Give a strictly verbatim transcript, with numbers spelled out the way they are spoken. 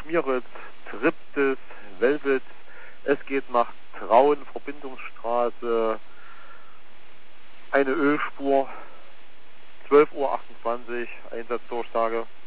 Schmieritz, Triptis, Velvet. Es geht nach Traun, Verbindungsstraße, eine Ölspur, zwölf Uhr achtundzwanzig, Einsatzdurchsage.